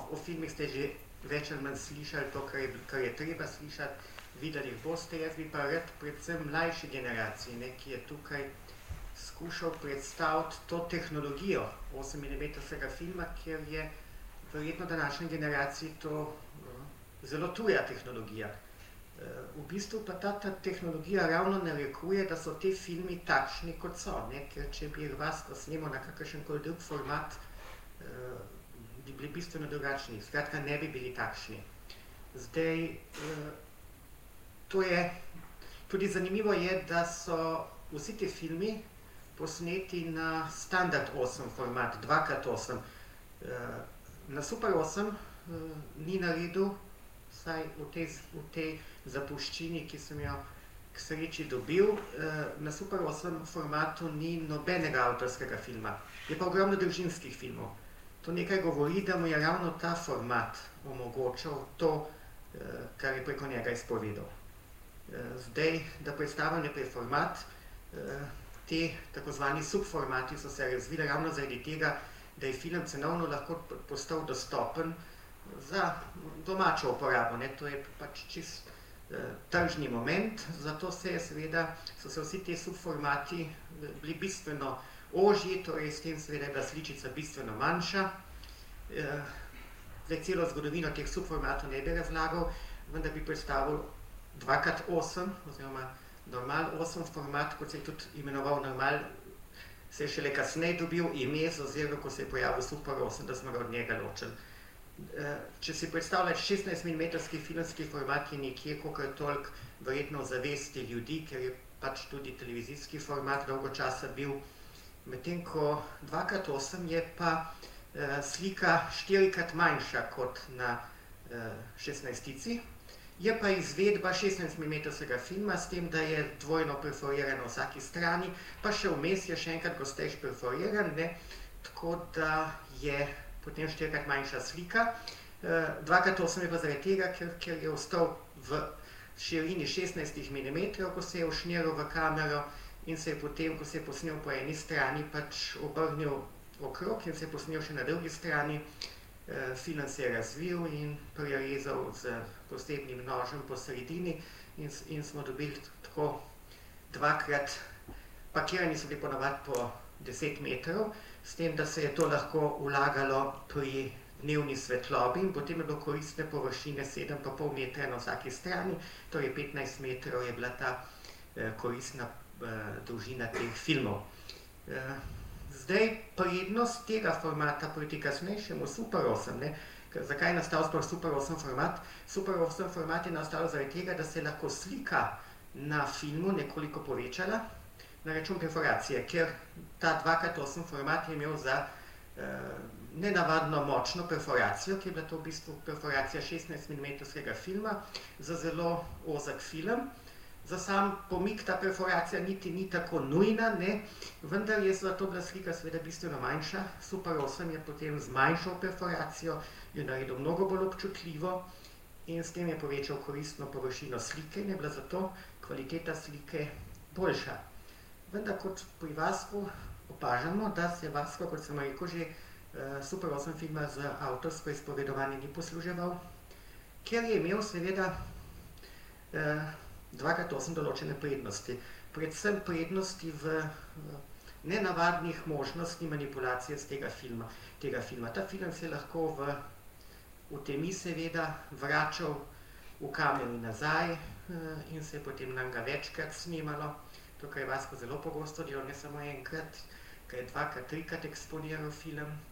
o filmih ste že več ali manj slišali to, kar je treba slišati, videli jih boste. Jaz bi pa rad predvsem mlajši generaciji, ki je tukaj skušal predstaviti to tehnologijo 8-milimetrskega filma, ker je verjetno današnji generaciji to zelo tuja tehnologija. V bistvu pa ta tehnologija ravno narekuje, da so te filmi takšni, kot so, ker če bi vas snemal na kakršenkoli drug format, bi bili bistveno drugačni, skratka ne bi bili takšni. Zdaj, to je, tudi zanimivo je, da so vsi ti filmi posneti na standard 8 format, 2x8. Na Super 8 ni naredil, vsaj v tej zapuščini, ki sem jo k sreči dobil, na Super 8 formatu ni nobenega avtorskega filma. Je pa ogromno družinskih filmov. To nekaj govori, da mu je ravno ta format omogočal to, kar je preko njega izpovedal. Zdaj, da predstavim najprej format, te tako zvani subformati so se razvili ravno zaradi tega, da je film cenovno lahko postal dostopen za domačo uporabo. To je pač čist tržni moment, zato so se vsi ti subformati bili bistveno ožji, torej s tem seveda je bila sličica bistveno manjša. Zdaj celo zgodovino teh subformatov ne bi razlagal, vendar bi predstavil 2x8 oziroma normal 8 format, kot se je tudi imenoval normal, se je šele kasneje dobil ime z oziroma, ko se je pojavil Super 8, da smo ga od njega ločili. Če si predstavljate 16-milimetrski filmski format je nekje kakor toliko verjetno v zavesti ljudi, ker je pač tudi televizijski format dolgo časa bil, medtem ko 2x8 je pa slika 4-krat manjša kot na 16-tici. Je pa izvedba 16-milimetrskega filma s tem, da je dvojno perforiran na vsaki strani, pa še vmes je še enkrat gostejš perforiran, tako da je potem 4-krat manjša slika. 2x8 je pa zaradi tega, ker je ostal v širini 16 milimetrov, ko se je ušniral v kamero in se je potem, ko se je posnel po eni strani, pač obrnil okrog in se je posnel še na drugi strani. Film se je razvil in prerezal z posebnim nožem po sredini in smo dobili tako dvakrat, pakirani so bili ponavadi po 10 metrov, s tem, da se je to lahko vlagalo pri dnevni svetlobi in potem je bilo koristne površine 7,5 metra na vsaki strani, torej 15 metrov je bila ta koristna dolžina teh filmov. Zdaj, prednost tega formata proti kasnejšemu Super 8, zakaj je nastal sploh Super 8 format? Super 8 format je nastal zaradi tega, da se je lahko slika na filmu nekoliko povečala na račun perforacije, ker ta 2x8 format je imel za nenavadno močno perforacijo, ki je bila to v bistvu perforacija 16-milimetrskega filma za zelo ozek film. Za sam pomik ta perforacija niti ni tako nujna, vendar je zato bila slika seveda bistveno manjša. Super 8 je potem zmanjšal perforacijo, jo naredil mnogo bolj občutljivo in s tem je povečal koristno površino slike in je bila zato kvaliteta slike boljša. Vendar kot pri Vasku opažamo, da se Vasko, kot sem rekel že, Super 8 filma z avtorsko izpovedovanje ni posluževal, ker je imel seveda 2x8 določene prednosti. Predvsem prednosti v nenavadnih možnosti manipulacije z tega filma. Ta film se je lahko v temi seveda vračal v kameri nazaj in se je potem nanj večkrat snemalo. To, kar je Vasko zelo pogosto delal, ne samo enkrat, ker je 2x, 3x eksponiral film.